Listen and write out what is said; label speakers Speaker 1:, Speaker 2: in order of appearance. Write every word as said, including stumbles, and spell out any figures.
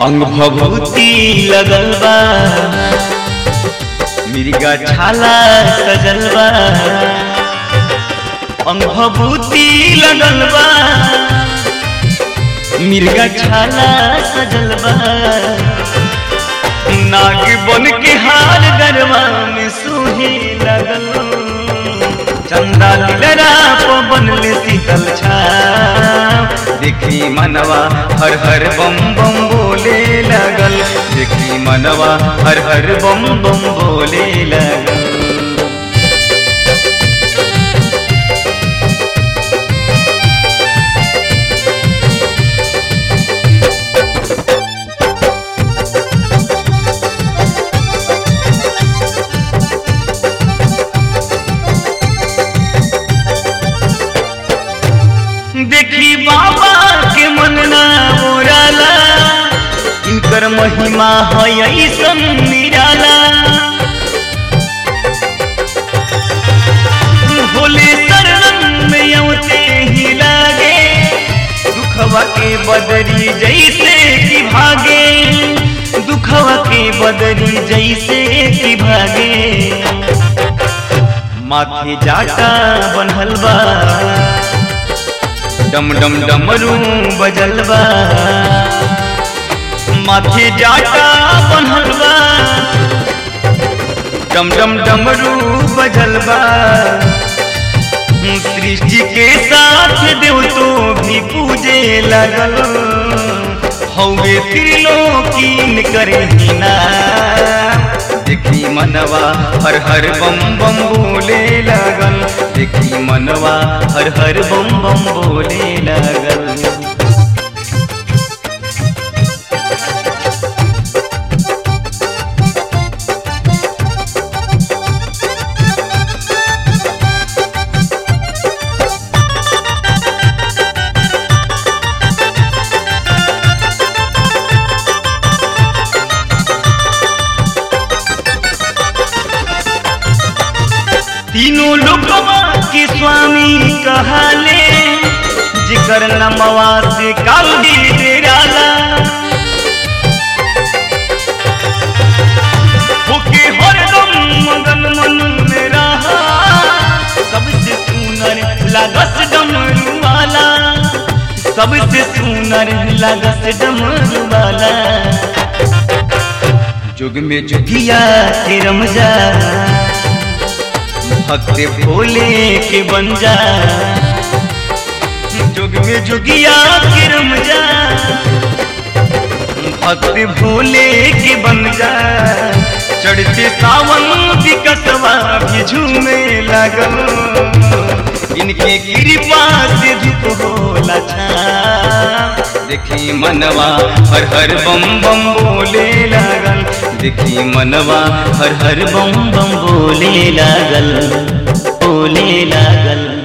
Speaker 1: अंग भभूति लगल बा मिर्गा छाला सजल बा अंग भभूति लगल बा मिर्गा छाला सजल बा नाग बन के हार गरबा में सोहे लगल चंदा लीलरा पवन ले शीतल छाव देखी मनवा हर हर बम बम बोले लगल देखी मनवा हर हर बम बम बोले लगल। देखी बाबा के मन ना मोराला इनकर महिमा है ऐसन निराला होले शरण में औते ही लागे दुखवा के बदरी जैसे कि भागे दुखवा के बदरी जैसे कि भागे माथे जाटा बनल बा डम डम डमरू बजल बा माथे जाटा बनल बा डम डम डमरू बजल बा सृष्टि के साथ देव तो भी पूजे लगल हौवे त्रिलोकीन करे ना देखी मनवा हर हर बम बम बोले लगल देखी मनवा हर हर बम बम बोले लगल। तीनों लोकवा के स्वामी कहाले जिकर नमवा से काली डेराला होके हरदम मगन मन में रहा सबसे सुनर लागस डमरू वाला सबसे सुनर लागस डमरू वाला जुग में जुगिया के रमजा भक्त भोले के बन जा जुग में जुगिया के रम जा भक्त भोले के बन जा चढ़ते सावन विकसवा भी झूमे लगल इनके कृपा से धूप होला छा देखी मनवा हर हर बम बम बोले लगल देखी मनवा हर हर बम बम बोले लगल बोले लगल।